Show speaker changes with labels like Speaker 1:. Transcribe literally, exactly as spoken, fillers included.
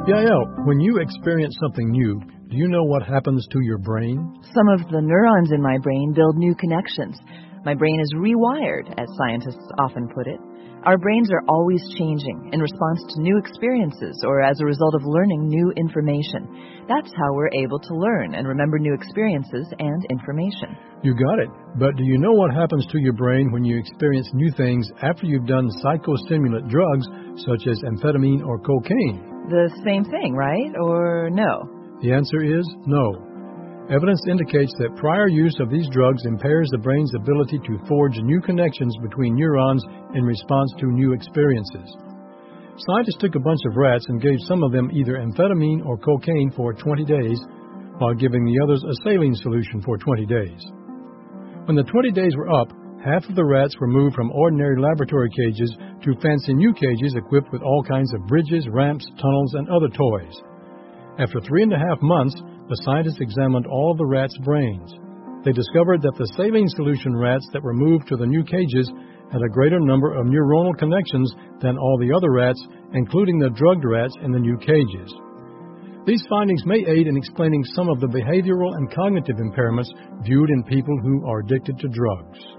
Speaker 1: Yael, when you experience something new, do you know what happens to your brain?
Speaker 2: Some of the neurons in my brain build new connections. My brain is rewired, as scientists often put it. Our brains are always changing in response to new experiences or as a result of learning new information. That's how we're able to learn and remember new experiences and information.
Speaker 1: You got it. But do you know what happens to your brain when you experience new things after you've done psychostimulant drugs such as amphetamine or cocaine?
Speaker 2: The same thing, right? Or no?
Speaker 1: The answer is no. Evidence indicates that prior use of these drugs impairs the brain's ability to forge new connections between neurons in response to new experiences. Scientists took a bunch of rats and gave some of them either amphetamine or cocaine for twenty days, while giving the others a saline solution for twenty days. When the twenty days were up, half of the rats were moved from ordinary laboratory cages to fancy new cages equipped with all kinds of bridges, ramps, tunnels, and other toys. After three and a half months, the scientists examined all of the rats' brains. They discovered that the saline solution rats that were moved to the new cages had a greater number of neuronal connections than all the other rats, including the drugged rats in the new cages. These findings may aid in explaining some of the behavioral and cognitive impairments viewed in people who are addicted to drugs.